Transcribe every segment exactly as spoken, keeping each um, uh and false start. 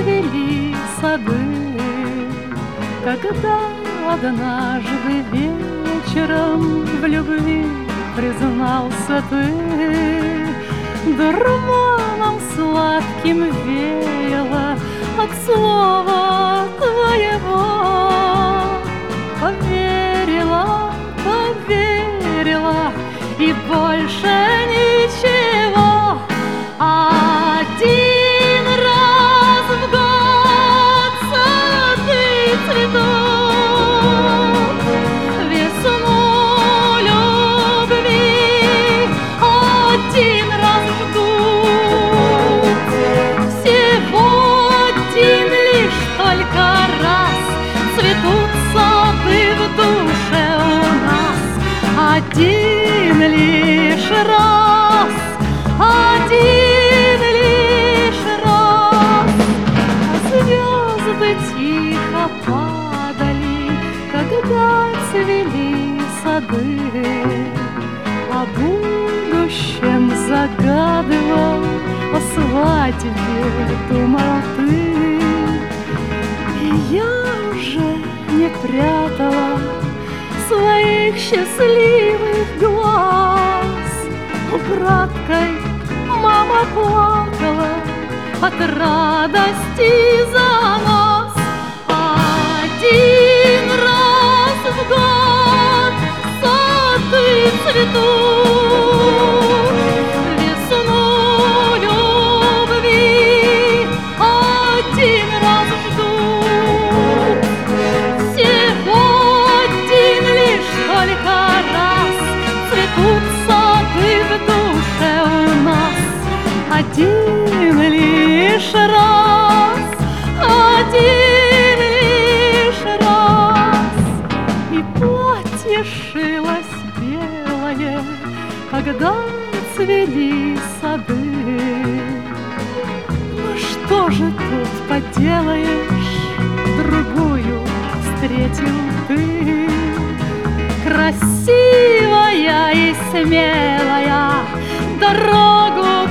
цвели сады, когда однажды вечером в любви признался ты. Дурманом сладким веяло от слова твоего. Поверила, поверила, и больше ничего. Один раз в год сады цветут, весну любви один раз ждут. Всего один лишь только раз цветут сады в душе у нас. Один лишь раз, один лишь раз. Звезды тихо падали, когда цвели сады. О будущем загадывал, о свадьбе думал ты. И я уже не прятала своих счастливых глаз. Украдкой мама плакала от радости за нас. Один раз в год сады цветут, весну любви один раз ждут. Всего один лишь только раз цветут сады в душе у нас. Один лишь раз, один лишь раз. И платье шилось белое, когда цвели сады. Ну что же тут поделаешь, другую встретил ты. Красивая и смелая дорогу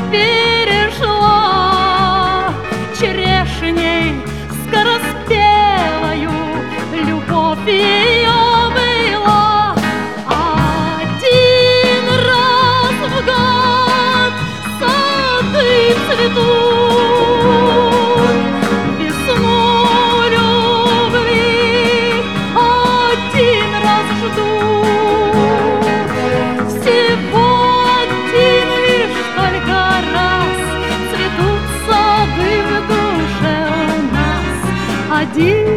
перешла, черешней скороспелою любовь ее была. Один раз в год сады цветут, весну любви один раз ждут. Всего один лишь только раз цветут сады в душе у нас. Один